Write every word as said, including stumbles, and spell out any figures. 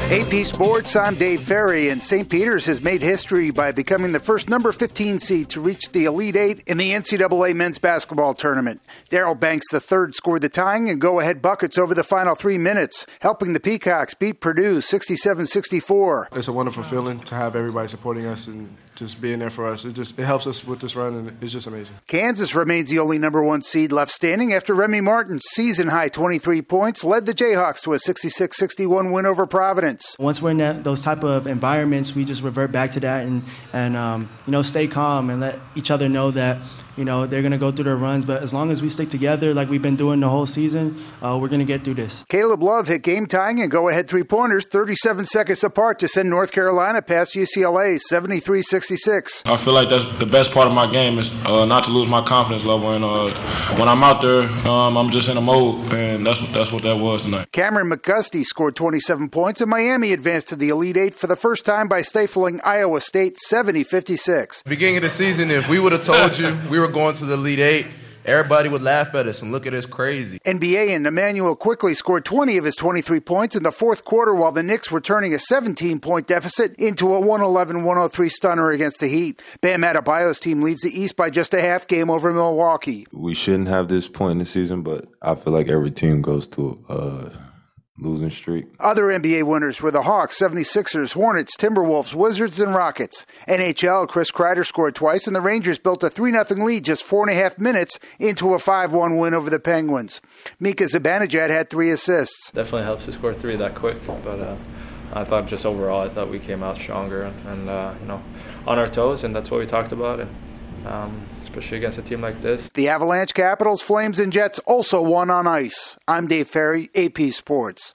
A P Sports, I'm Dave Ferry, and Saint Peter's has made history by becoming the first number fifteen seed to reach the Elite Eight in the N C double A men's basketball tournament. Darrell Banks the third scored the tying and go-ahead buckets over the final three minutes, helping the Peacocks beat Purdue sixty-seven sixty-four. It's a wonderful feeling to have everybody supporting us and just being there for us. It just it helps us with this run, and it's just amazing. Kansas remains the only number one seed left standing after Remy Martin's season-high twenty-three points led the Jayhawks to a sixty-six sixty-one win over Providence. Once we're in that, those type of environments, we just revert back to that and, and um, you know, stay calm and let each other know that, you know, they're going to go through their runs. But as long as we stick together like we've been doing the whole season, uh, we're going to get through this. Caleb Love hit game-tying and go-ahead three-pointers thirty-seven seconds apart to send North Carolina past U C L A seventy-three sixty-six. I feel like that's the best part of my game is uh, not to lose my confidence level. And uh, when I'm out there, um, I'm just in a mode, and that's what, that's what that was tonight. Cameron McGusty scored twenty-seven points, and Miami advanced to the Elite Eight for the first time by stifling Iowa State seventy fifty-six. Beginning of the season, if we would have told you we were going to the Elite Eight, everybody would laugh at us and look at us crazy. N B A and Emmanuel quickly scored twenty of his twenty-three points in the fourth quarter while the Knicks were turning a seventeen-point deficit into a one eleven one oh three stunner against the Heat. Bam Adebayo's team leads the East by just a half game over Milwaukee. We shouldn't have this point in the season, but I feel like every team goes through a losing streak. Other N B A winners were the Hawks, seventy-sixers, Hornets, Timberwolves, Wizards, and Rockets. N H L, Chris Kreider scored twice, and the Rangers built a three nothing lead just four and a half minutes into a five one win over the Penguins. Mika Zibanejad had three assists. Definitely helps to score three that quick, but uh, I thought just overall, I thought we came out stronger and, and uh, you know, on our toes, and that's what we talked about. And Um, especially against a team like this. The Avalanche, Capitals, Flames, and Jets also won on ice. I'm Dave Ferry, A P Sports.